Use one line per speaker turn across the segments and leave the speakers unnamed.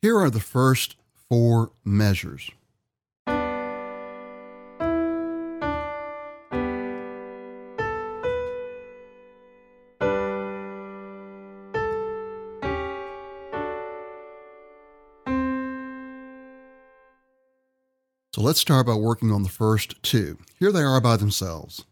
Here are the first four measures. So let's start by working on the first two. Here they are by themselves.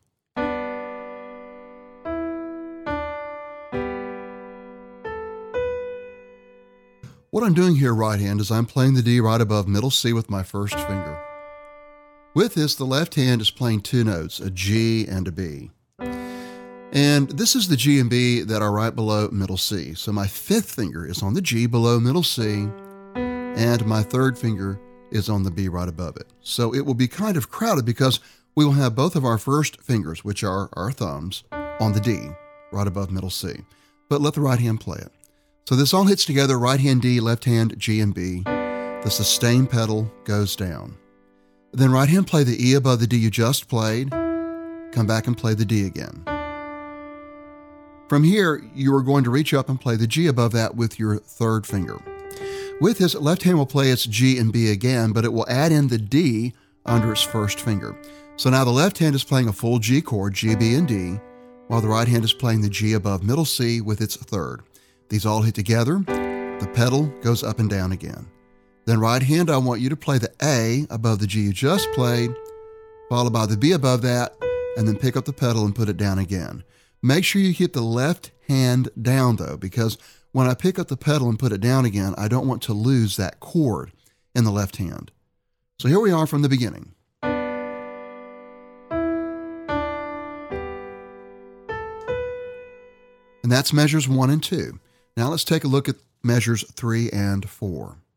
What I'm doing here right hand is I'm playing the D right above middle C with my first finger. With this, the left hand is playing two notes, a G and a B. And this is the G and B that are right below middle C. So my fifth finger is on the G below middle C, and my third finger is on the B right above it. So it will be kind of crowded because we will have both of our first fingers, which are our thumbs, on the D right above middle C. But let the right hand play it. So this all hits together, right hand D, left hand G and B. The sustain pedal goes down. Then right hand play the E above the D you just played. Come back and play the D again. From here, you are going to reach up and play the G above that with your third finger. With this, left hand will play its G and B again, but it will add in the D under its first finger. So now the left hand is playing a full G chord, G, B, and D, while the right hand is playing the G above middle C with its third. These all hit together, the pedal goes up and down again. Then right hand, I want you to play the A above the G you just played, followed by the B above that, and then pick up the pedal and put it down again. Make sure you keep the left hand down though, because when I pick up the pedal and put it down again, I don't want to lose that chord in the left hand. So here we are from the beginning. And that's measures 1 and 2. Now let's take a look at measures 3 and 4.